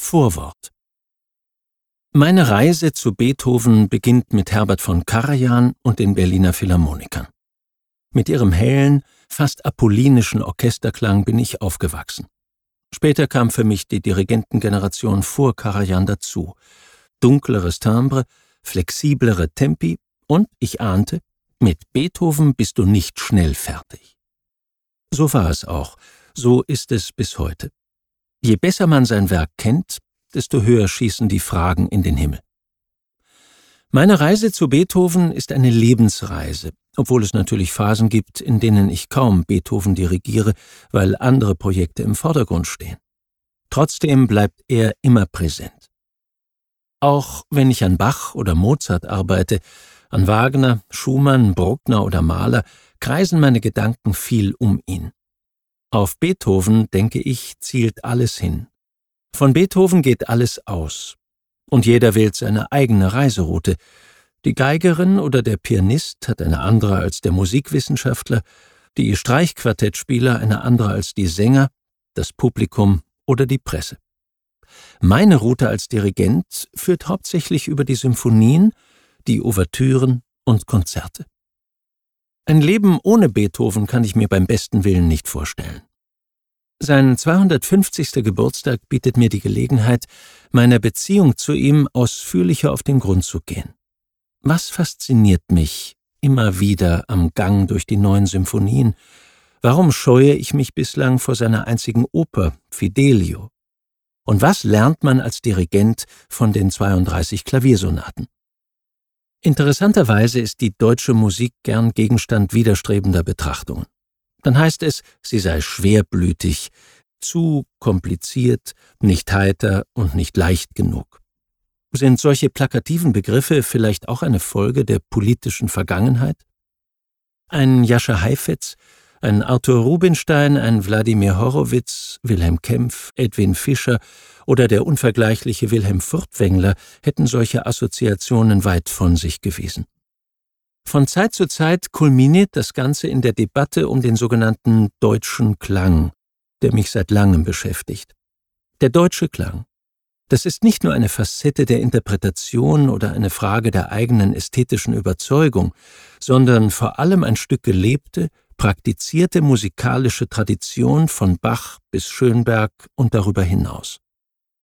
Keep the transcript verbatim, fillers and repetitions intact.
Vorwort. Meine Reise zu Beethoven beginnt mit Herbert von Karajan und den Berliner Philharmonikern. Mit ihrem hellen, fast apollinischen Orchesterklang bin ich aufgewachsen. Später kam für mich die Dirigentengeneration vor Karajan dazu. Dunkleres Timbre, flexiblere Tempi und ich ahnte, mit Beethoven bist du nicht schnell fertig. So war es auch, so ist es bis heute. Je besser man sein Werk kennt, desto höher schießen die Fragen in den Himmel. Meine Reise zu Beethoven ist eine Lebensreise, obwohl es natürlich Phasen gibt, in denen ich kaum Beethoven dirigiere, weil andere Projekte im Vordergrund stehen. Trotzdem bleibt er immer präsent. Auch wenn ich an Bach oder Mozart arbeite, an Wagner, Schumann, Bruckner oder Mahler, kreisen meine Gedanken viel um ihn. Auf Beethoven, denke ich, zielt alles hin. Von Beethoven geht alles aus. Und jeder wählt seine eigene Reiseroute. Die Geigerin oder der Pianist hat eine andere als der Musikwissenschaftler, die Streichquartettspieler eine andere als die Sänger, das Publikum oder die Presse. Meine Route als Dirigent führt hauptsächlich über die Symphonien, die Ouvertüren und Konzerte. Ein Leben ohne Beethoven kann ich mir beim besten Willen nicht vorstellen. Sein zweihundertfünfzigster Geburtstag bietet mir die Gelegenheit, meiner Beziehung zu ihm ausführlicher auf den Grund zu gehen. Was fasziniert mich immer wieder am Gang durch die neuen Symphonien? Warum scheue ich mich bislang vor seiner einzigen Oper, Fidelio? Und was lernt man als Dirigent von den zweiunddreißig Klaviersonaten? Interessanterweise ist die deutsche Musik gern Gegenstand widerstrebender Betrachtungen. Dann heißt es, sie sei schwerblütig, zu kompliziert, nicht heiter und nicht leicht genug. Sind solche plakativen Begriffe vielleicht auch eine Folge der politischen Vergangenheit? Ein Jascha Heifetz, ein Arthur Rubinstein, ein Wladimir Horowitz, Wilhelm Kempff, Edwin Fischer oder der unvergleichliche Wilhelm Furtwängler hätten solche Assoziationen weit von sich gewiesen. Von Zeit zu Zeit kulminiert das Ganze in der Debatte um den sogenannten deutschen Klang, der mich seit langem beschäftigt. Der deutsche Klang. Das ist nicht nur eine Facette der Interpretation oder eine Frage der eigenen ästhetischen Überzeugung, sondern vor allem ein Stück gelebte, praktizierte musikalische Tradition von Bach bis Schönberg und darüber hinaus.